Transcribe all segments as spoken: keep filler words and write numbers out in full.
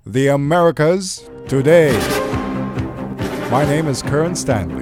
The Americas Today. My name is Kern Stanley.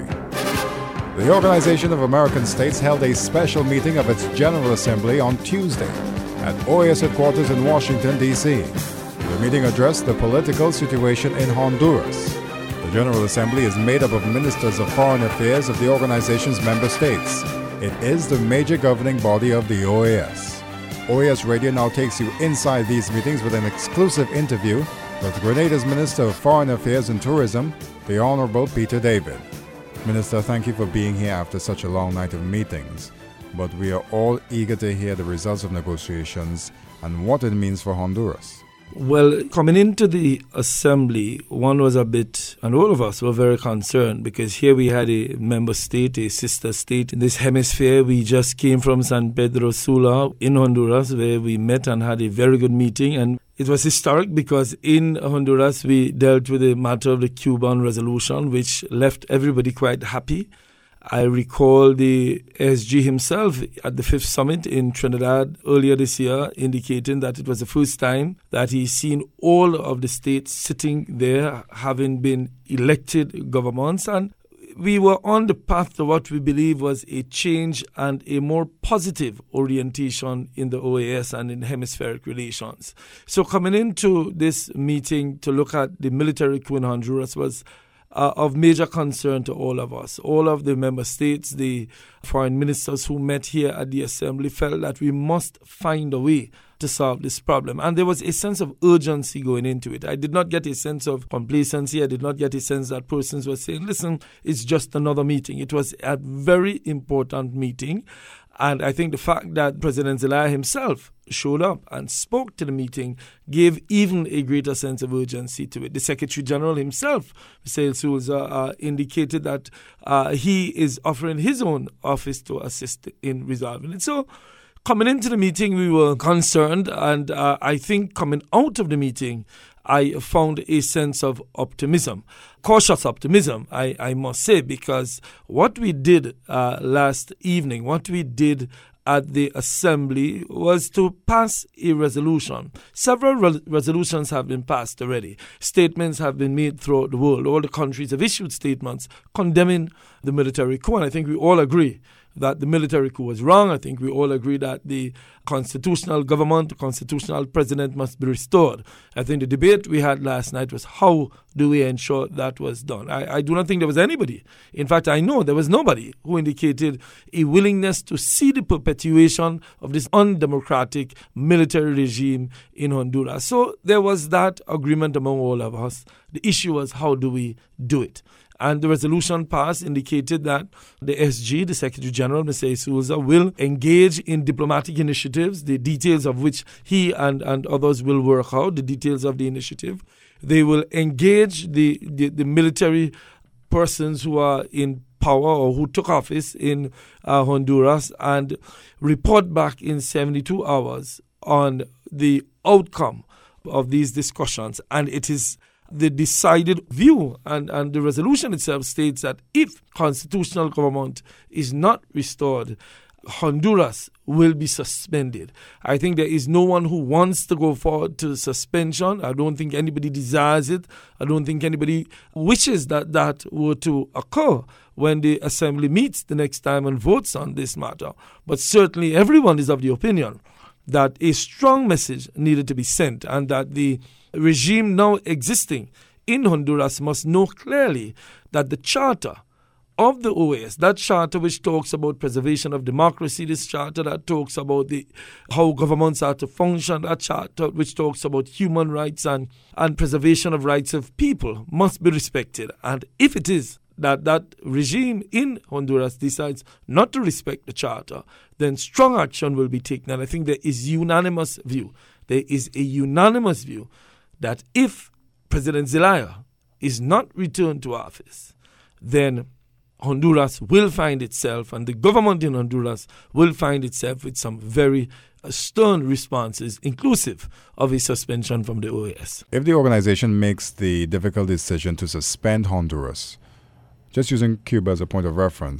The Organization of American States held a special meeting of its General Assembly on Tuesday at O A S headquarters in Washington, D C The meeting addressed the political situation in Honduras. The General Assembly is made up of ministers of foreign affairs of the organization's member states. It is the major governing body of the O A S. O A S Radio now takes you inside these meetings with an exclusive interview with Grenada's Minister of Foreign Affairs and Tourism, the Honorable Peter David. Minister, thank you for being here after such a long night of meetings. But we are all eager to hear the results of negotiations and what it means for Honduras. Well, coming into the assembly, one was a bit, and all of us were very concerned because here we had a member state, a sister state in this hemisphere. We just came from San Pedro Sula in Honduras where we met and had a very good meeting. And it was historic because in Honduras we dealt with the matter of the Cuban resolution, which left everybody quite happy. I recall the S G himself at the fifth summit in Trinidad earlier this year indicating that it was the first time that he's seen all of the states sitting there having been elected governments. And we were on the path to what we believe was a change and a more positive orientation in the O A S and in hemispheric relations. So coming into this meeting to look at the military coup in Honduras was Uh, of major concern to all of us. All of the member states, the foreign ministers who met here at the assembly felt that we must find a way to solve this problem. And there was a sense of urgency going into it. I did not get a sense of complacency. I did not get a sense that persons were saying, listen, it's just another meeting. It was a very important meeting. And I think the fact that President Zelaya himself showed up and spoke to the meeting gave even a greater sense of urgency to it. The Secretary General himself, Mister Souza, uh, indicated that uh, he is offering his own office to assist in resolving it. So coming into the meeting, we were concerned. And uh, I think coming out of the meeting, I found a sense of optimism, cautious optimism, I, I must say, because what we did uh, last evening, what we did at the assembly was to pass a resolution. Several re- resolutions have been passed already. Statements have been made throughout the world. All the countries have issued statements condemning the military coup, and I think we all agree that the military coup was wrong. I think we all agree that the constitutional government, the constitutional president must be restored. I think the debate we had last night was how do we ensure that was done. I, I do not think there was anybody. In fact, I know there was nobody who indicated a willingness to see the perpetuation of this undemocratic military regime in Honduras. So there was that agreement among all of us. The issue was how do we do it? And the resolution passed indicated that the S G, the Secretary General, Mister Souza, will engage in diplomatic initiatives, the details of which he and, and others will work out, the details of the initiative. They will engage the, the, the military persons who are in power or who took office in uh, Honduras and report back in seventy-two hours on the outcome of these discussions. And it is the decided view, and, and the resolution itself states that if constitutional government is not restored, Honduras will be suspended. I think there is no one who wants to go forward to suspension. I don't think anybody desires it. I don't think anybody wishes that that were to occur when the assembly meets the next time and votes on this matter. But certainly everyone is of the opinion that a strong message needed to be sent and that the regime now existing in Honduras must know clearly that the charter of the O A S, that charter which talks about preservation of democracy, this charter that talks about the how governments are to function, that charter which talks about human rights and, and preservation of rights of people must be respected. And if it is that that regime in Honduras decides not to respect the charter, then strong action will be taken. And I think there is unanimous view. There is a unanimous view that if President Zelaya is not returned to office, then Honduras will find itself, and the government in Honduras will find itself with some very uh, stern responses, inclusive of a suspension from the O A S. If the organization makes the difficult decision to suspend Honduras, just using Cuba as a point of reference,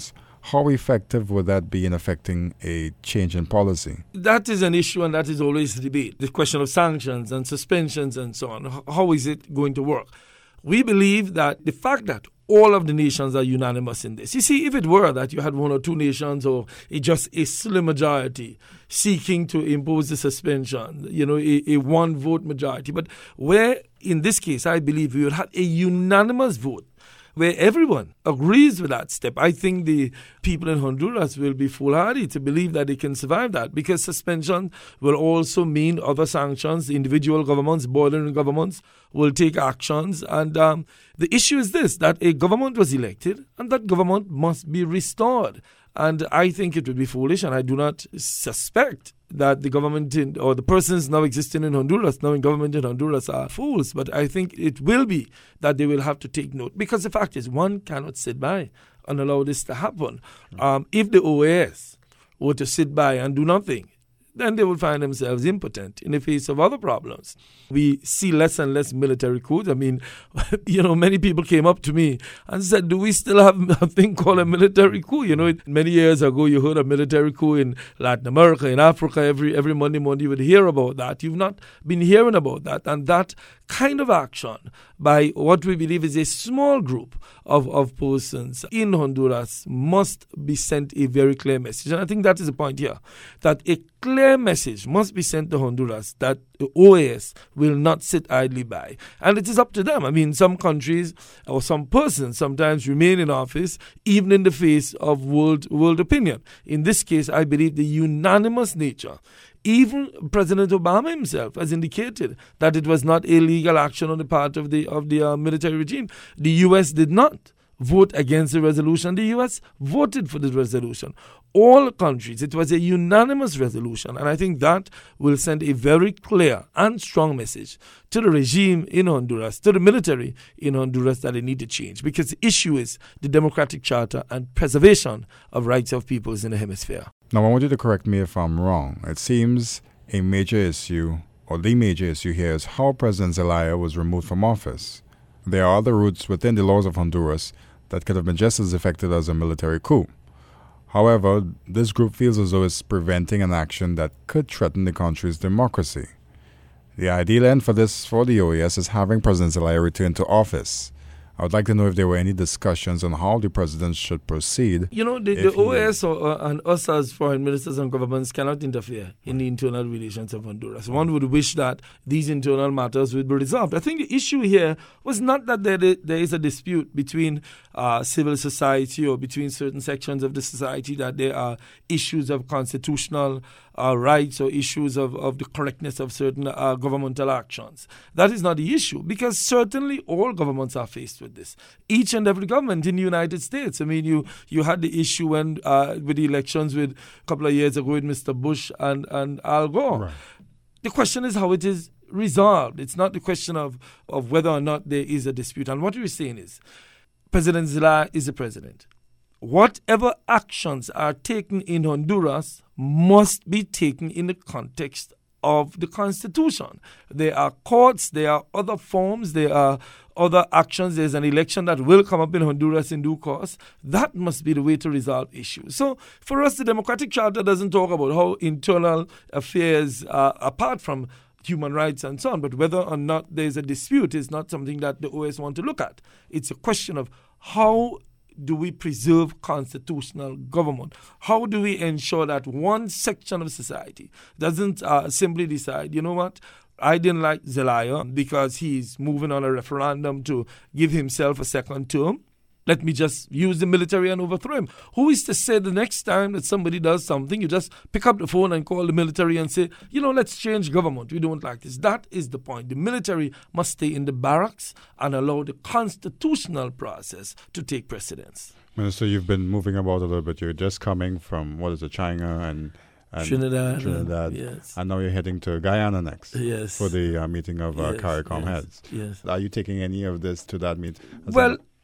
how effective would that be in affecting a change in policy? That is an issue, and that is always a debate. The question of sanctions and suspensions and so on. How is it going to work? We believe that the fact that all of the nations are unanimous in this. You see, if it were that you had one or two nations or a, just a slim majority seeking to impose the suspension, you know, a, a one-vote majority. But where, in this case, I believe we would have a unanimous vote where everyone agrees with that step. I think the people in Honduras will be foolhardy to believe that they can survive that, because suspension will also mean other sanctions. The individual governments, bordering governments will take actions. And um, the issue is this, that a government was elected and that government must be restored. And I think it would be foolish, and I do not suspect that the government in, or the persons now existing in Honduras, now in government in Honduras, are fools. But I think it will be that they will have to take note. Because the fact is, one cannot sit by and allow this to happen. Um, if the O A S were to sit by and do nothing, then they will find themselves impotent in the face of other problems. We see less and less military coups. I mean, you know, many people came up to me and said, do we still have a thing called a military coup? You know, many years ago, you heard of military coup in Latin America, in Africa. Every every Monday morning, you would hear about that. You've not been hearing about that. And that kind of action by what we believe is a small group of, of persons in Honduras must be sent a very clear message. And I think that is the point here, that a clear message must be sent to Honduras that the O A S will not sit idly by. And it is up to them. I mean, some countries or some persons sometimes remain in office even in the face of world world opinion. In this case, I believe the unanimous nature. Even President Obama himself has indicated that it was not a legal action on the part of the of the uh, military regime. The U S did not vote against the resolution. The U S voted for the resolution. All countries, it was a unanimous resolution. And I think that will send a very clear and strong message to the regime in Honduras, to the military in Honduras, that they need to change. Because the issue is the democratic charter and preservation of rights of peoples in the hemisphere. Now, I want you to correct me if I'm wrong. It seems a major issue, or the major issue here, is how President Zelaya was removed from office. There are other routes within the laws of Honduras that could have been just as effective as a military coup. However, this group feels as though it's preventing an action that could threaten the country's democracy. The ideal end for this for the O A S is having President Zelaya return to office. I would like to know if there were any discussions on how the president should proceed. You know, the, the O A S or, uh, and us as foreign ministers and governments cannot interfere in the internal relations of Honduras. One would wish that these internal matters would be resolved. I think the issue here was not that there, there is a dispute between uh, civil society or between certain sections of the society, that there are issues of constitutional uh, rights or issues of, of the correctness of certain uh, governmental actions. That is not the issue, because certainly all governments are faced with this. Each and every government in the United States. I mean, you you had the issue when uh, with the elections with a couple of years ago with Mister Bush and, and Al Gore. Right. The question is how it is resolved. It's not the question of, of whether or not there is a dispute. And what we're saying is, President Zelaya is the president. Whatever actions are taken in Honduras must be taken in the context of the Constitution. There are courts, there are other forms, there are other actions. There's an election that will come up in Honduras in due course. That must be the way to resolve issues. So for us, the Democratic Charter doesn't talk about how internal affairs are apart from human rights and so on, but whether or not there's a dispute is not something that the O A S want to look at. It's a question of how do we preserve constitutional government? How do we ensure that one section of society doesn't uh, simply decide, you know what, I didn't like Zelaya because he's moving on a referendum to give himself a second term. Let me just use the military and overthrow him. Who is to say the next time that somebody does something, you just pick up the phone and call the military and say, you know, let's change government. We don't like this. That is the point. The military must stay in the barracks and allow the constitutional process to take precedence. Minister, you've been moving about a little bit. You're just coming from, what is it, China and... And Trinidad, Trinidad. Uh, yes. And now you're heading to Guyana next yes. for the uh, meeting of uh, yes, CARICOM yes, heads. Yes. Are you taking any of this to that meeting? Well,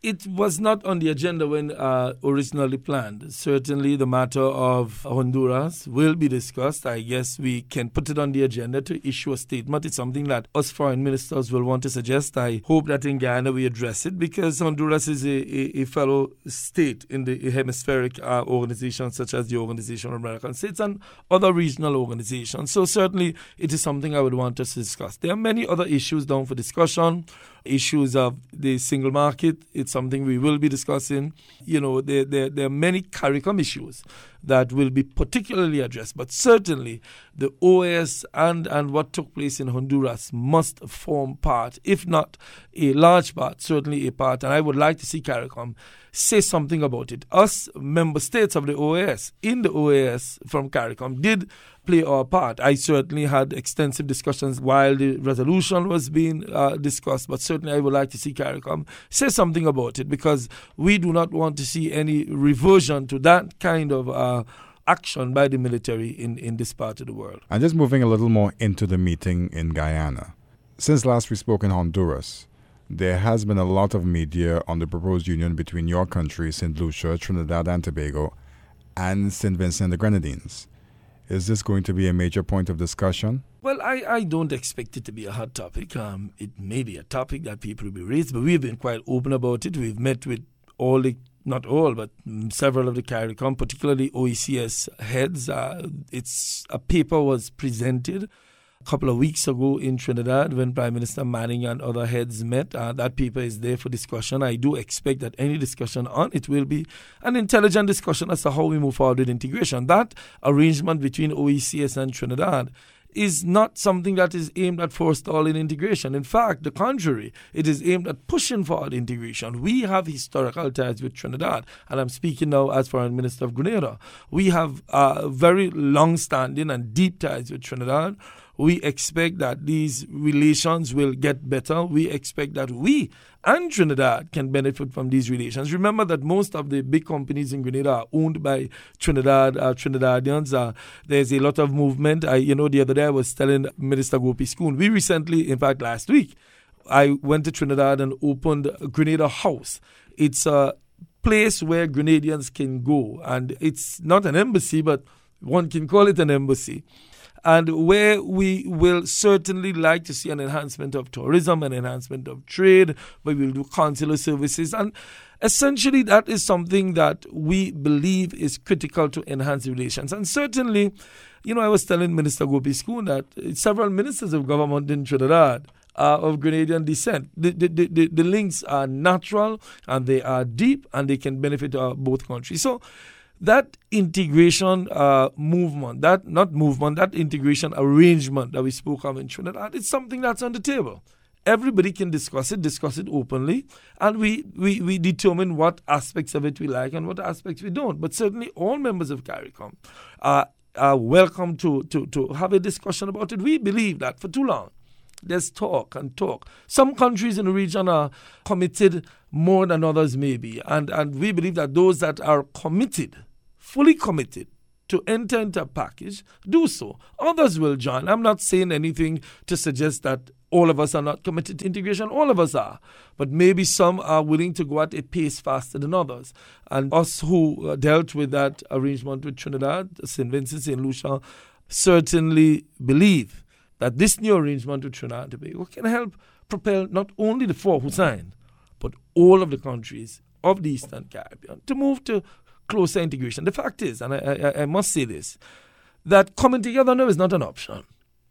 It was not on the agenda when uh, originally planned. Certainly the matter of Honduras will be discussed. I guess we can put it on the agenda to issue a statement. It's something that us foreign ministers will want to suggest. I hope that in Guyana we address it because Honduras is a, a, a fellow state in the hemispheric uh, organizations such as the Organization of American States and other regional organizations. So certainly it is something I would want us to discuss. There are many other issues down for discussion. Issues of the single market, it's something we will be discussing. You know, there, there, there are many CARICOM issues that will be particularly addressed. But certainly the O A S and, and what took place in Honduras must form part, if not a large part, certainly a part. And I would like to see CARICOM say something about it. Us member states of the O A S, in the O A S from CARICOM, did play our part. I certainly had extensive discussions while the resolution was being uh, discussed, but certainly I would like to see CARICOM say something about it because we do not want to see any reversion to that kind of uh, action by the military in, in this part of the world. And just moving a little more into the meeting in Guyana. Since last we spoke in Honduras, there has been a lot of media on the proposed union between your country, Saint Lucia, Trinidad and Tobago, and Saint Vincent and the Grenadines. Is this going to be a major point of discussion? Well, I, I don't expect it to be a hot topic. Um, it may be a topic that people will be raised, but we've been quite open about it. We've met with all the, not all, but several of the CARICOM, particularly O E C S heads. Uh, it's a paper was presented a couple of weeks ago in Trinidad when Prime Minister Manning and other heads met. Uh, that paper is there for discussion. I do expect that any discussion on it will be an intelligent discussion as to how we move forward with integration. That arrangement between O E C S and Trinidad is not something that is aimed at forestalling integration. In fact, the contrary, it is aimed at pushing forward integration. We have historical ties with Trinidad, and I'm speaking now as Foreign Minister of Grenada. We have uh, very long-standing and deep ties with Trinidad. We expect that these relations will get better. We expect that we and Trinidad can benefit from these relations. Remember that most of the big companies in Grenada are owned by Trinidad, uh, Trinidadians. Uh, there's a lot of movement. I, you know, the other day I was telling Minister Gopi Schoon, we recently, in fact last week, I went to Trinidad and opened Grenada House. It's a place where Grenadians can go. And it's not an embassy, but one can call it an embassy. And where we will certainly like to see an enhancement of tourism, an enhancement of trade, where we'll do consular services. And essentially that is something that we believe is critical to enhance relations. And certainly, you know, I was telling Minister Gopi Schoon that several ministers of government in Trinidad are of Grenadian descent. The, the, the, the links are natural and they are deep and they can benefit uh, both countries. So that integration uh, movement, that not movement, that integration arrangement that we spoke of in Trinidad, it's something that's on the table. Everybody can discuss it, discuss it openly, and we, we, we determine what aspects of it we like and what aspects we don't. But certainly all members of CARICOM are, are welcome to, to, to have a discussion about it. We believe that for too long, there's talk and talk. Some countries in the region are committed more than others maybe, and, and we believe that those that are committed, fully committed to enter into a package, do so. Others will join. I'm not saying anything to suggest that all of us are not committed to integration. All of us are. But maybe some are willing to go at a pace faster than others. And us who uh, dealt with that arrangement with Trinidad, Saint Vincent, Saint Lucia, certainly believe that this new arrangement with Trinidad and Tobago can help propel not only the four who signed, but all of the countries of the Eastern Caribbean to move to closer integration. The fact is, and I, I, I must say this, that coming together now is not an option.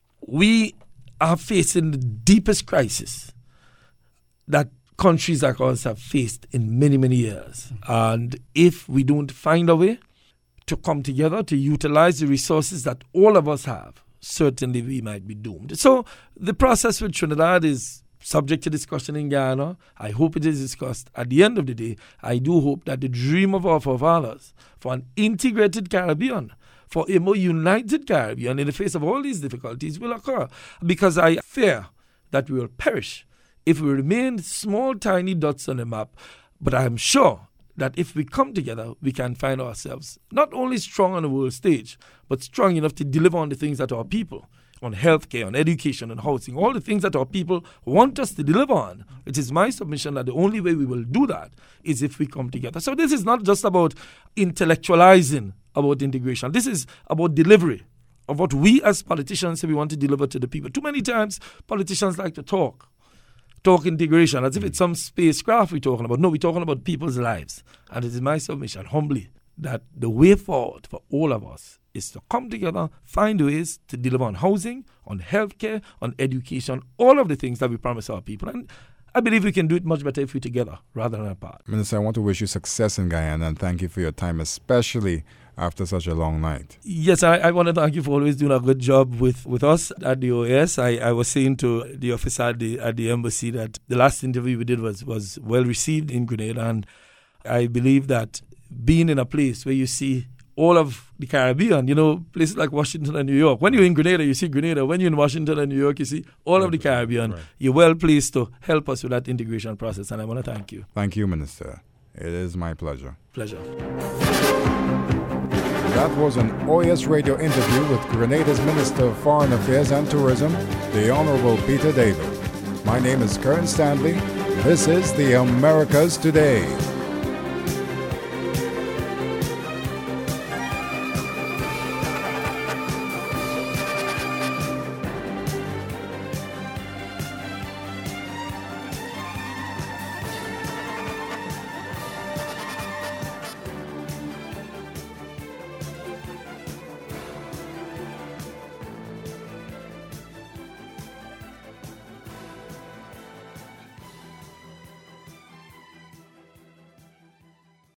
We are facing the deepest crisis that countries like ours have faced in many, many years. And if we don't find a way to come together, to utilize the resources that all of us have, certainly we might be doomed. So the process with Trinidad is subject to discussion in Guyana. I hope it is discussed. At the end of the day, I do hope that the dream of our forefathers for an integrated Caribbean, for a more united Caribbean in the face of all these difficulties will occur. Because I fear that we will perish if we remain small, tiny dots on the map. But I am sure that if we come together, we can find ourselves not only strong on the world stage, but strong enough to deliver on the things that our people on healthcare, on education, on housing, all the things that our people want us to deliver on. It is my submission that the only way we will do that is if we come together. So this is not just about intellectualizing about integration. This is about delivery of what we as politicians say we want to deliver to the people. Too many times politicians like to talk, talk integration as if it's some spacecraft we're talking about. No, we're talking about people's lives. And it is my submission, humbly, that the way forward for all of us is to come together, find ways to deliver on housing, on healthcare, on education, all of the things that we promise our people. And I believe we can do it much better if we're together rather than apart. Minister, I want to wish you success in Guyana and thank you for your time, especially after such a long night. Yes, I, I want to thank you for always doing a good job with, with us at the O A S. I, I was saying to the officer at the, at the embassy that the last interview we did was, was well received in Grenada, and I believe that being in a place where you see all of the Caribbean, you know, places like Washington and New York. When you're in Grenada, you see Grenada. When you're in Washington and New York, you see all of the Caribbean. Right. You're well pleased to help us with that integration process, and I want to thank you. Thank you, Minister. It is my pleasure. Pleasure. That was an O A S radio interview with Grenada's Minister of Foreign Affairs and Tourism, the Honorable Peter David. My name is Kern Stanley. This is the Americas Today.